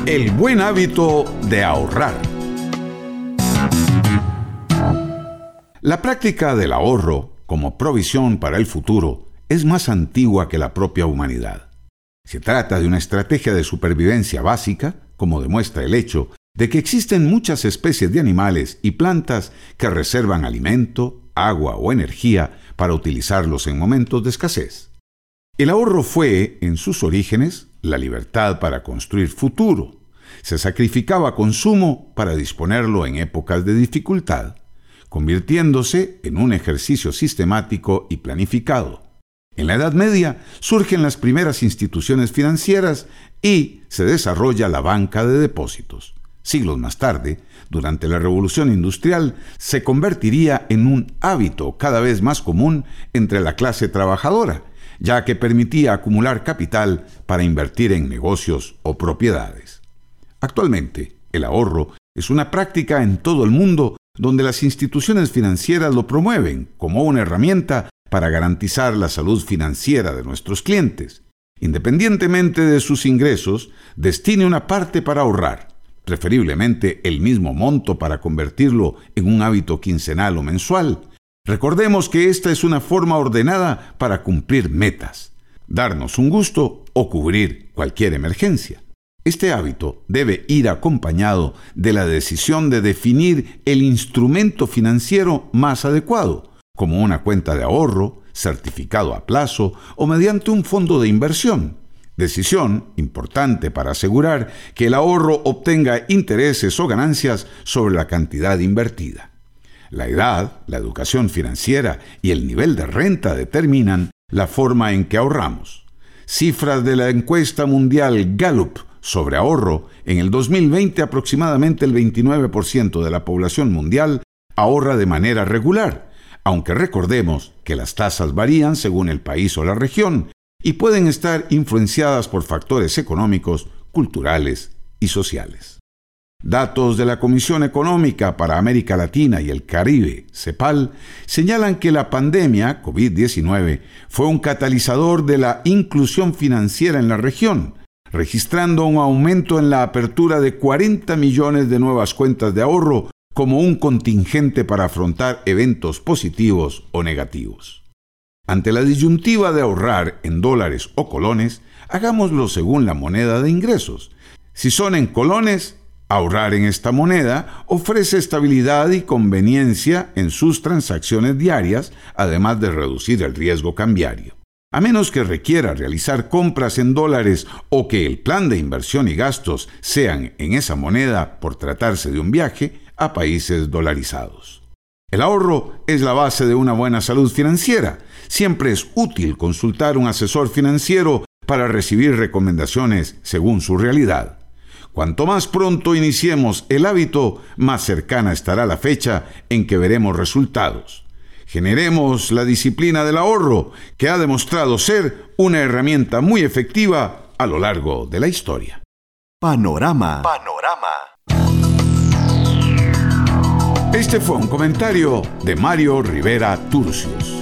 El buen hábito de ahorrar. La práctica del ahorro como provisión para el futuro es más antigua que la propia humanidad. Se trata de una estrategia de supervivencia básica, como demuestra el hecho de que existen muchas especies de animales y plantas que reservan alimento, agua o energía para utilizarlos en momentos de escasez. El ahorro fue, en sus orígenes, la libertad para construir futuro. Se sacrificaba consumo para disponerlo en épocas de dificultad, convirtiéndose en un ejercicio sistemático y planificado. En la Edad Media surgen las primeras instituciones financieras y se desarrolla la banca de depósitos. Siglos más tarde, durante la Revolución Industrial, se convertiría en un hábito cada vez más común entre la clase trabajadora, ya que permitía acumular capital para invertir en negocios o propiedades. Actualmente, el ahorro es una práctica en todo el mundo donde las instituciones financieras lo promueven como una herramienta para garantizar la salud financiera de nuestros clientes. Independientemente de sus ingresos, destine una parte para ahorrar, preferiblemente el mismo monto para convertirlo en un hábito quincenal o mensual. Recordemos que esta es una forma ordenada para cumplir metas, darnos un gusto o cubrir cualquier emergencia. Este hábito debe ir acompañado de la decisión de definir el instrumento financiero más adecuado, como una cuenta de ahorro, certificado a plazo o mediante un fondo de inversión. Decisión importante para asegurar que el ahorro obtenga intereses o ganancias sobre la cantidad invertida. La edad, la educación financiera y el nivel de renta determinan la forma en que ahorramos. Cifras de la encuesta mundial Gallup sobre ahorro: en el 2020 aproximadamente el 29% de la población mundial ahorra de manera regular, aunque recordemos que las tasas varían según el país o la región y pueden estar influenciadas por factores económicos, culturales y sociales. Datos de la Comisión Económica para América Latina y el Caribe, CEPAL, señalan que la pandemia COVID-19 fue un catalizador de la inclusión financiera en la región, registrando un aumento en la apertura de 40 millones de nuevas cuentas de ahorro como un contingente para afrontar eventos positivos o negativos. Ante la disyuntiva de ahorrar en dólares o colones, hagámoslo según la moneda de ingresos. Si son en colones, ahorrar en esta moneda ofrece estabilidad y conveniencia en sus transacciones diarias, además de reducir el riesgo cambiario. A menos que requiera realizar compras en dólares o que el plan de inversión y gastos sean en esa moneda por tratarse de un viaje a países dolarizados. El ahorro es la base de una buena salud financiera. Siempre es útil consultar un asesor financiero para recibir recomendaciones según su realidad. Cuanto más pronto iniciemos el hábito, más cercana estará la fecha en que veremos resultados. Generemos la disciplina del ahorro, que ha demostrado ser una herramienta muy efectiva a lo largo de la historia. Panorama. Este fue un comentario de Mario Rivera Turcios.